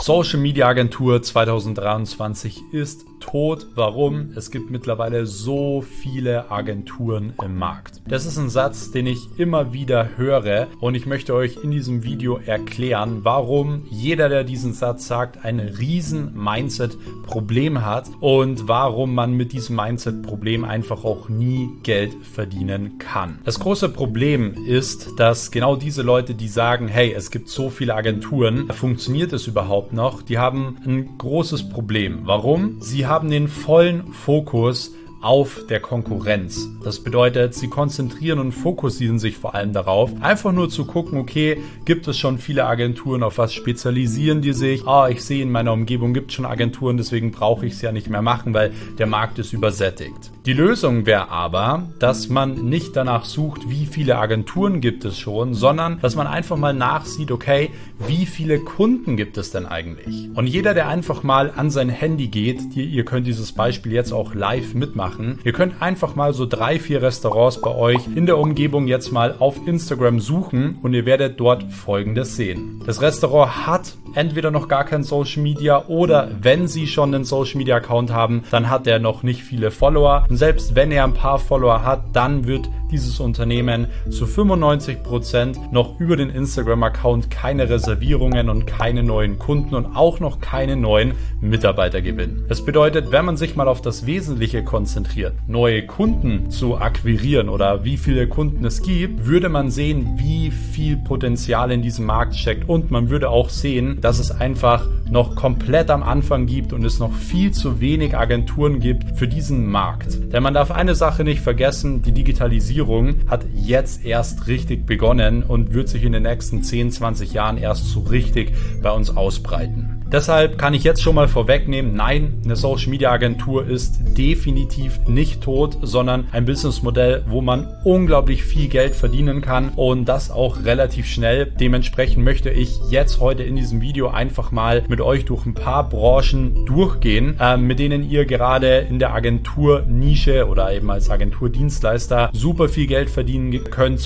Social Media Agentur 2023 ist tot. Warum? Es gibt mittlerweile so viele Agenturen im Markt. Das ist ein Satz, den ich immer wieder höre und ich möchte euch in diesem Video erklären, warum jeder, der diesen Satz sagt, ein riesen Mindset-Problem hat und warum man mit diesem Mindset-Problem einfach auch nie Geld verdienen kann. Das große Problem ist, dass genau diese Leute, die sagen, hey, es gibt so viele Agenturen, funktioniert es überhaupt noch? Die haben ein großes Problem. Warum? Sie haben den vollen Fokus auf der Konkurrenz. Das bedeutet, sie konzentrieren und fokussieren sich vor allem darauf, einfach nur zu gucken, okay, gibt es schon viele Agenturen, auf was spezialisieren die sich? Ich sehe, in meiner Umgebung gibt es schon Agenturen, deswegen brauche ich es ja nicht mehr machen, weil der Markt ist übersättigt. Die Lösung wäre aber, dass man nicht danach sucht, wie viele Agenturen gibt es schon, sondern dass man einfach mal nachsieht, okay, wie viele Kunden gibt es denn eigentlich? Und jeder, der einfach mal an sein Handy geht, ihr könnt dieses Beispiel jetzt auch live mitmachen, ihr könnt einfach mal so 3-4 Restaurants bei euch in der Umgebung jetzt mal auf Instagram suchen und ihr werdet dort Folgendes sehen. Das Restaurant hat entweder noch gar kein Social Media oder wenn sie schon einen Social Media Account haben, dann hat er noch nicht viele Follower. Und selbst wenn er ein paar Follower hat, dann wird dieses Unternehmen zu 95% noch über den Instagram-Account keine Reservierungen und keine neuen Kunden und auch noch keine neuen Mitarbeiter gewinnen. Das bedeutet, wenn man sich mal auf das Wesentliche konzentriert, neue Kunden zu akquirieren oder wie viele Kunden es gibt, würde man sehen, wie viel Potenzial in diesem Markt steckt und man würde auch sehen, dass es einfach noch komplett am Anfang gibt und es noch viel zu wenig Agenturen gibt für diesen Markt. Denn man darf eine Sache nicht vergessen, die Digitalisierung hat jetzt erst richtig begonnen und wird sich in den nächsten 10, 20 Jahren erst so richtig bei uns ausbreiten. Deshalb kann ich jetzt schon mal vorwegnehmen, nein, eine Social Media Agentur ist definitiv nicht tot, sondern ein Businessmodell, wo man unglaublich viel Geld verdienen kann und das auch relativ schnell. Dementsprechend möchte ich jetzt heute in diesem Video einfach mal mit euch durch ein paar Branchen durchgehen, mit denen ihr gerade in der Agenturnische oder eben als Agenturdienstleister super viel Geld verdienen könnt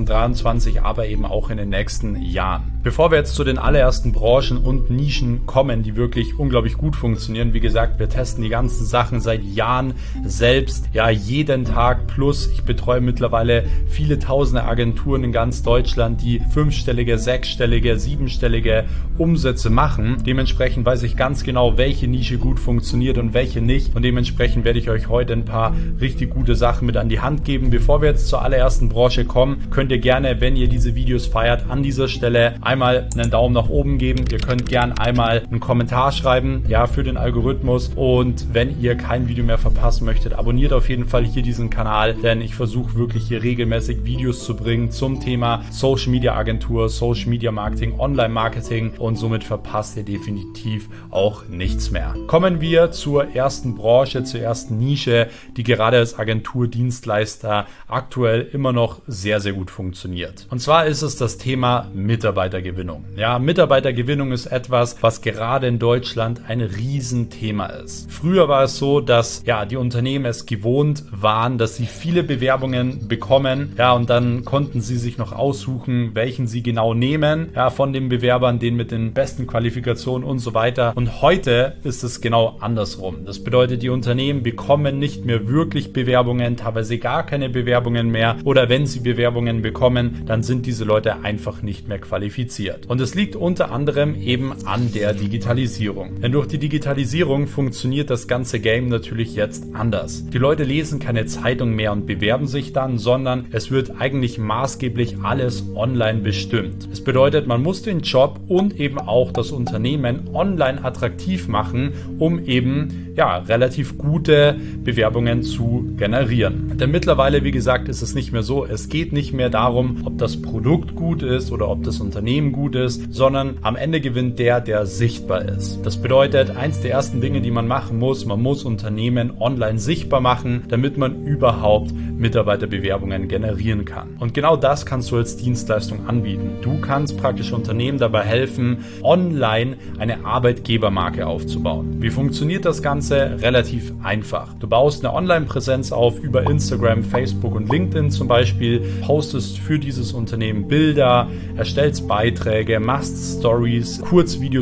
2023, aber eben auch in den nächsten Jahren. Bevor wir jetzt zu den allerersten Branchen und Nischen kommen, die wirklich unglaublich gut funktionieren. Wie gesagt, wir testen die ganzen Sachen seit Jahren selbst, ja jeden Tag plus. Ich betreue mittlerweile viele tausende Agenturen in ganz Deutschland, die 5-stellige, 6-stellige, 7-stellige Umsätze machen. Dementsprechend weiß ich ganz genau, welche Nische gut funktioniert und welche nicht. Und dementsprechend werde ich euch heute ein paar richtig gute Sachen mit an die Hand geben. Bevor wir jetzt zur allerersten Branche kommen, könnt ihr gerne, wenn ihr diese Videos feiert, an dieser Stelle einmal einen Daumen nach oben geben. Ihr könnt gerne einmal einen Kommentar schreiben, ja, für den Algorithmus. Und wenn ihr kein Video mehr verpassen möchtet, abonniert auf jeden Fall hier diesen Kanal, denn ich versuche wirklich hier regelmäßig Videos zu bringen zum Thema Social Media Agentur, Social Media Marketing, Online Marketing und somit verpasst ihr definitiv auch nichts mehr. Kommen wir zur ersten Branche, zur ersten Nische, die gerade als Agenturdienstleister aktuell immer noch sehr, sehr gut funktioniert. Und zwar ist es das Thema Mitarbeitergewinnung. Ja, Mitarbeitergewinnung ist etwas, was gerade in Deutschland ein Riesenthema ist. Früher war es so, dass ja die Unternehmen es gewohnt waren, dass sie viele Bewerbungen bekommen, ja, und dann konnten sie sich noch aussuchen, welchen sie genau nehmen, ja, von den Bewerbern, den mit den besten Qualifikationen und so weiter. Und heute ist es genau andersrum. Das bedeutet, die Unternehmen bekommen nicht mehr wirklich Bewerbungen, teilweise gar keine Bewerbungen mehr, oder wenn sie Bewerbungen bekommen, dann sind diese Leute einfach nicht mehr qualifiziert. Und es liegt unter anderem eben an der Digitalisierung. Denn durch die Digitalisierung funktioniert das ganze Game natürlich jetzt anders. Die Leute lesen keine Zeitung mehr und bewerben sich dann, sondern es wird eigentlich maßgeblich alles online bestimmt. Das bedeutet, man muss den Job und eben auch das Unternehmen online attraktiv machen, um eben ja, relativ gute Bewerbungen zu generieren. Denn mittlerweile, wie gesagt, ist es nicht mehr so, es geht nicht mehr darum, ob das Produkt gut ist oder ob das Unternehmen gut ist, sondern am Ende gewinnt der, der sichtbar ist. Das bedeutet, eins der ersten Dinge, die man machen muss, man muss Unternehmen online sichtbar machen, damit man überhaupt Mitarbeiterbewerbungen generieren kann. Und genau das kannst du als Dienstleistung anbieten. Du kannst praktisch Unternehmen dabei helfen, online eine Arbeitgebermarke aufzubauen. Wie funktioniert das Ganze? Relativ einfach. Du baust eine Online-Präsenz auf über Instagram, Facebook und LinkedIn zum Beispiel, postest für dieses Unternehmen Bilder, erstellst Beiträge, machst Stories, Kurzvideos und so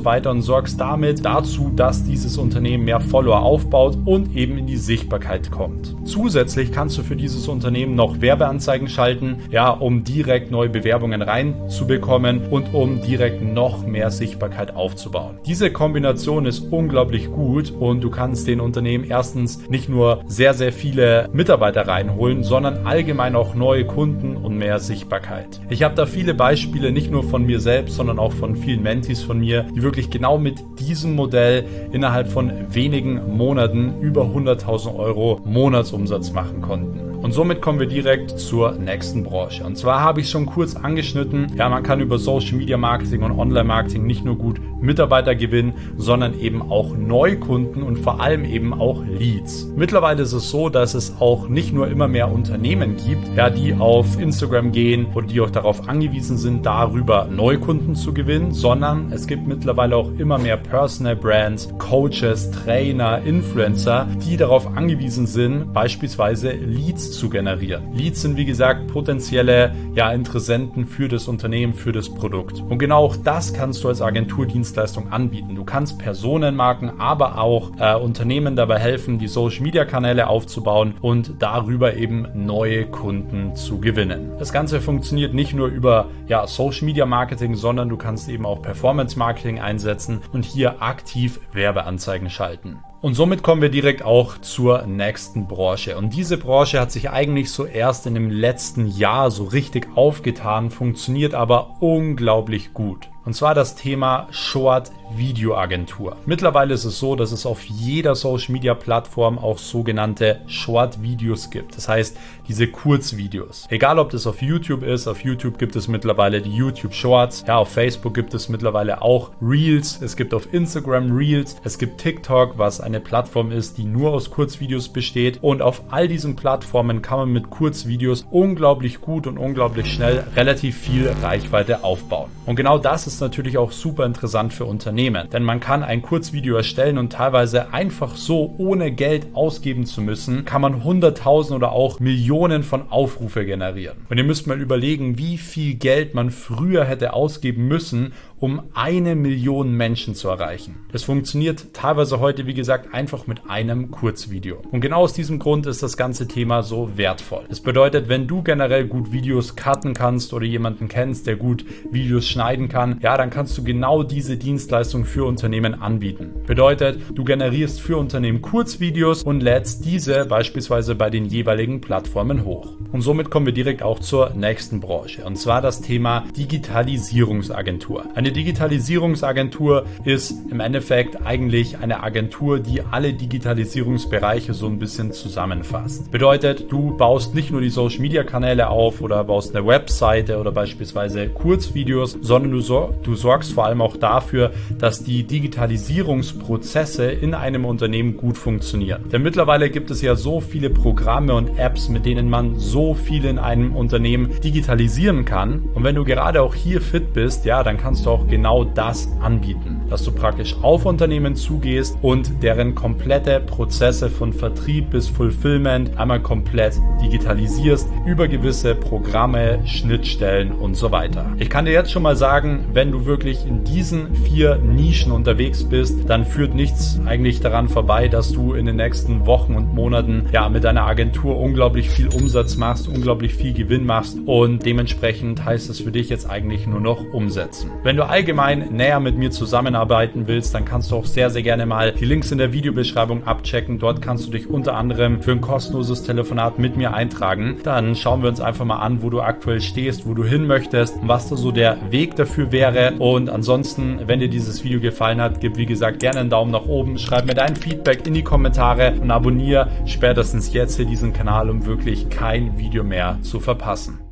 weiter und sorgst damit dazu, dass dieses Unternehmen mehr Follower aufbaut und eben in die Sichtbarkeit kommt. Zusätzlich kannst du für dieses Unternehmen noch Werbeanzeigen schalten, ja, um direkt neue Bewerbungen reinzubekommen und um direkt noch mehr Sichtbarkeit aufzubauen. Diese Kombination ist unglaublich gut und du kannst den Unternehmen erstens nicht nur sehr, sehr viele Mitarbeiter reinholen, sondern allgemein auch neue Kunden und mehr Sichtbarkeit. Ich habe da viele Beispiele, nicht nur von mir selbst, sondern auch von vielen Mentees von mir, die wirklich genau mit diesem Modell innerhalb von wenigen Monaten über 100.000 Euro Monatsumsatz machen konnten. Und somit kommen wir direkt zur nächsten Branche. Und zwar habe ich schon kurz angeschnitten, ja, man kann über Social Media Marketing und Online Marketing nicht nur gut Mitarbeiter gewinnen, sondern eben auch Neukunden und vor allem eben auch Leads. Mittlerweile ist es so, dass es auch nicht nur immer mehr Unternehmen gibt, ja, die auf Instagram gehen oder die auch darauf angewiesen sind, darüber Neukunden zu gewinnen, sondern es gibt mittlerweile auch immer mehr Personal Brands, Coaches, Trainer, Influencer, die darauf angewiesen sind, beispielsweise Leads zu generieren. Leads sind, wie gesagt, potenzielle, ja, Interessenten für das Unternehmen, für das Produkt. Und genau auch das kannst du als Agenturdienstleistung anbieten. Du kannst Personenmarken, aber auch Unternehmen dabei helfen, die Social-Media-Kanäle aufzubauen und darüber eben neue Kunden zu gewinnen. Das Ganze funktioniert nicht nur über, ja, Social-Media-Marketing, sondern du kannst eben auch Performance-Marketing einsetzen und hier aktiv Werbeanzeigen schalten. Und somit kommen wir direkt auch zur nächsten Branche. Und diese Branche hat sich eigentlich so erst in dem letzten Jahr so richtig aufgetan, funktioniert aber unglaublich gut. Und zwar das Thema Short-Video-Agentur. Mittlerweile ist es so, dass es auf jeder Social-Media-Plattform auch sogenannte Short-Videos gibt. Das heißt, diese Kurzvideos. Egal, ob das auf YouTube ist, auf YouTube gibt es mittlerweile die YouTube Shorts. Ja, auf Facebook gibt es mittlerweile auch Reels. Es gibt auf Instagram Reels. Es gibt TikTok, was eine Plattform ist, die nur aus Kurzvideos besteht. Und auf all diesen Plattformen kann man mit Kurzvideos unglaublich gut und unglaublich schnell relativ viel Reichweite aufbauen. Und genau das ist natürlich auch super interessant für Unternehmen, denn man kann ein Kurzvideo erstellen und teilweise einfach so, ohne Geld ausgeben zu müssen, kann man 100.000 oder auch Millionen von Aufrufe generieren. Und ihr müsst mal überlegen, wie viel Geld man früher hätte ausgeben müssen, um 1 Million Menschen zu erreichen. Das funktioniert teilweise heute, wie gesagt, einfach mit einem Kurzvideo. Und genau aus diesem Grund ist das ganze Thema so wertvoll. Das bedeutet, wenn du generell gut Videos cutten kannst oder jemanden kennst, der gut Videos schneiden kann, ja, dann kannst du genau diese Dienstleistung für Unternehmen anbieten. Bedeutet, du generierst für Unternehmen Kurzvideos und lädst diese beispielsweise bei den jeweiligen Plattformen hoch. Und somit kommen wir direkt auch zur nächsten Branche, und zwar das Thema Digitalisierungsagentur. Eine Digitalisierungsagentur ist im Endeffekt eigentlich eine Agentur, die alle Digitalisierungsbereiche so ein bisschen zusammenfasst. Bedeutet, du baust nicht nur die Social-Media-Kanäle auf oder baust eine Webseite oder beispielsweise Kurzvideos, sondern du sorgst vor allem auch dafür, dass die Digitalisierungsprozesse in einem Unternehmen gut funktionieren. Denn mittlerweile gibt es ja so viele Programme und Apps, mit denen man so viel in einem Unternehmen digitalisieren kann. Und wenn du gerade auch hier fit bist, ja, dann kannst du auch genau das anbieten, dass du praktisch auf Unternehmen zugehst und deren komplette Prozesse von Vertrieb bis Fulfillment einmal komplett digitalisierst über gewisse Programme, Schnittstellen und so weiter. Ich kann dir jetzt schon mal sagen, wenn du wirklich in diesen 4 Nischen unterwegs bist, dann führt nichts eigentlich daran vorbei, dass du in den nächsten Wochen und Monaten ja mit deiner Agentur unglaublich viel Umsatz machst, unglaublich viel Gewinn machst, und dementsprechend heißt es für dich jetzt eigentlich nur noch umsetzen. Wenn du allgemein näher mit mir zusammenarbeiten willst, dann kannst du auch sehr, sehr gerne mal die Links in der Videobeschreibung abchecken. Dort kannst du dich unter anderem für ein kostenloses Telefonat mit mir eintragen. Dann schauen wir uns einfach mal an, wo du aktuell stehst, wo du hin möchtest und was da so der Weg dafür wäre. Und ansonsten, wenn dir dieses Video gefallen hat, gib wie gesagt gerne einen Daumen nach oben, schreib mir dein Feedback in die Kommentare und abonniere spätestens jetzt hier diesen Kanal, um wirklich kein Video mehr zu verpassen.